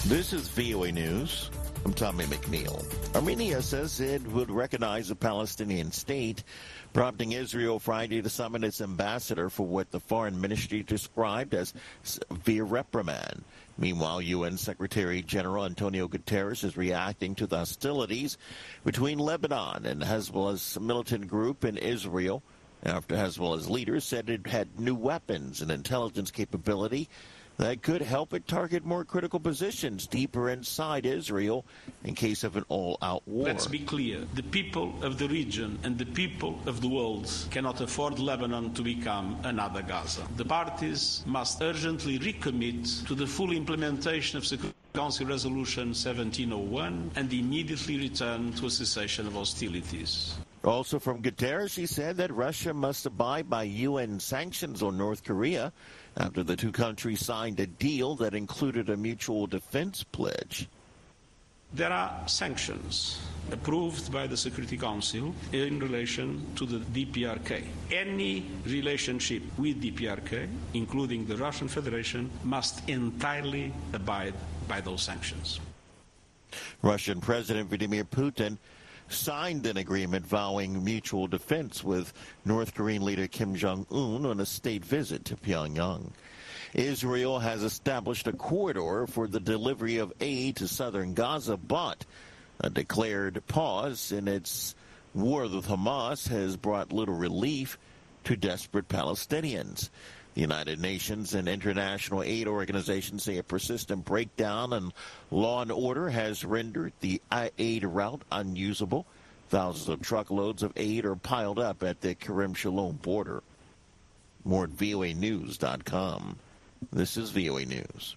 This is VOA News. I'm Tommy McNeil. Armenia says it would recognize a Palestinian state, prompting Israel Friday to summon its ambassador for what the foreign ministry described as severe reprimand. Meanwhile, UN Secretary General Antonio Guterres is reacting to the hostilities between Lebanon and Hezbollah's militant group in Israel after Hezbollah's leaders said it had new weapons and intelligence capability that could help it target more critical positions deeper inside Israel in case of an all-out war. Let's be clear. The people of the region and the people of the world cannot afford Lebanon to become another Gaza. The parties must urgently recommit to the full implementation of Security Council Resolution 1701 and immediately return to a cessation of hostilities. Also from Guterres, he said that Russia must abide by UN sanctions on North Korea after the two countries signed a deal that included a mutual defense pledge. There are sanctions approved by the Security Council in relation to the DPRK. Any relationship with DPRK, including the Russian Federation, must entirely abide by those sanctions. Russian President Vladimir Putin signed an agreement vowing mutual defense with North Korean leader Kim Jong-un on a state visit to Pyongyang. Israel has established a corridor for the delivery of aid to southern Gaza, but a declared pause in its war with Hamas has brought little relief to desperate Palestinians. The United Nations and international aid organizations say a persistent breakdown in law and order has rendered the aid route unusable. Thousands of truckloads of aid are piled up at the Kerem Shalom border. More at voanews.com. This is VOA News.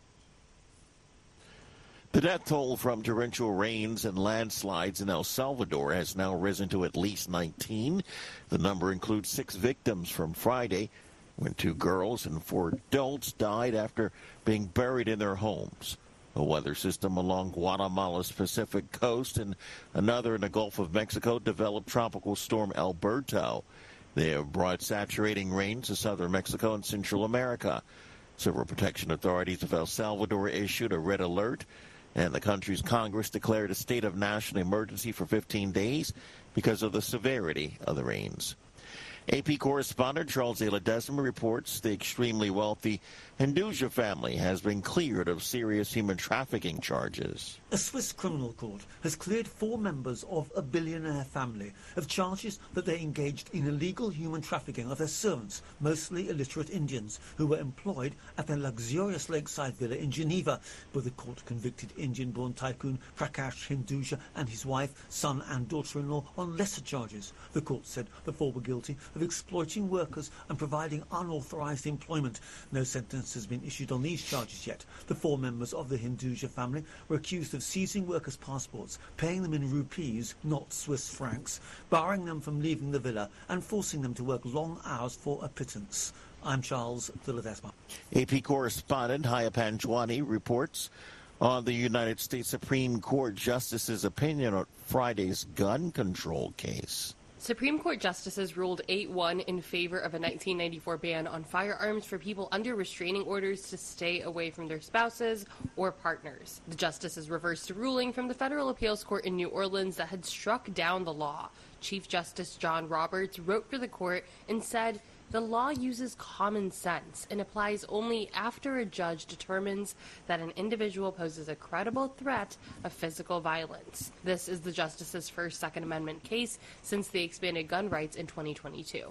The death toll from torrential rains and landslides in El Salvador has now risen to at least 19. The number includes 6 victims from Friday, when 2 girls and 4 adults died after being buried in their homes. A weather system along Guatemala's Pacific coast and another in the Gulf of Mexico developed Tropical Storm Alberto. They have brought saturating rains to southern Mexico and Central America. Civil protection authorities of El Salvador issued a red alert, and the country's Congress declared a state of national emergency for 15 days because of the severity of the rains. AP correspondent Charles A. Ledesma reports the extremely wealthy Hinduja family has been cleared of serious human trafficking charges. A Swiss criminal court has cleared 4 members of a billionaire family of charges that they engaged in illegal human trafficking of their servants, mostly illiterate Indians, who were employed at their luxurious lakeside villa in Geneva, where the court convicted Indian-born tycoon Prakash Hinduja and his wife, son and daughter-in-law on lesser charges. The court said the 4 were guilty of exploiting workers and providing unauthorized employment. No sentence has been issued on these charges yet. The 4 members of the Hinduja family were accused of seizing workers' passports, paying them in rupees, not Swiss francs, barring them from leaving the villa and forcing them to work long hours for a pittance. I'm Charles Ledesma. AP correspondent Haya Panjwani reports on the United States Supreme Court Justice's opinion on Friday's gun control case. Supreme Court justices ruled 8-1 in favor of a 1994 ban on firearms for people under restraining orders to stay away from their spouses or partners. The justices reversed a ruling from the Federal Appeals Court in New Orleans that had struck down the law. Chief Justice John Roberts wrote for the court and said, "The law uses common sense and applies only after a judge determines that an individual poses a credible threat of physical violence." This is the justice's first Second Amendment case since they expanded gun rights in 2022.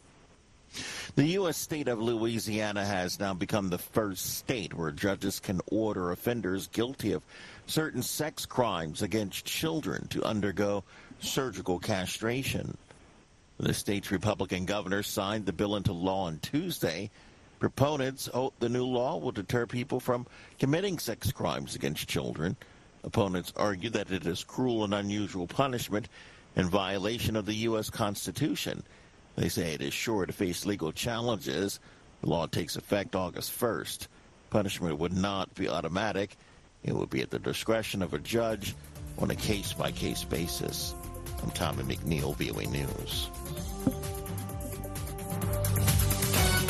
The U.S. state of Louisiana has now become the first state where judges can order offenders guilty of certain sex crimes against children to undergo surgical castration. The state's Republican governor signed the bill into law on Tuesday. Proponents hope the new law will deter people from committing sex crimes against children. Opponents argue that it is cruel and unusual punishment in violation of the U.S. Constitution. They say it is sure to face legal challenges. The law takes effect August 1st. Punishment would not be automatic. It would be at the discretion of a judge on a case-by-case basis. I'm Tommy McNeil, VOA News.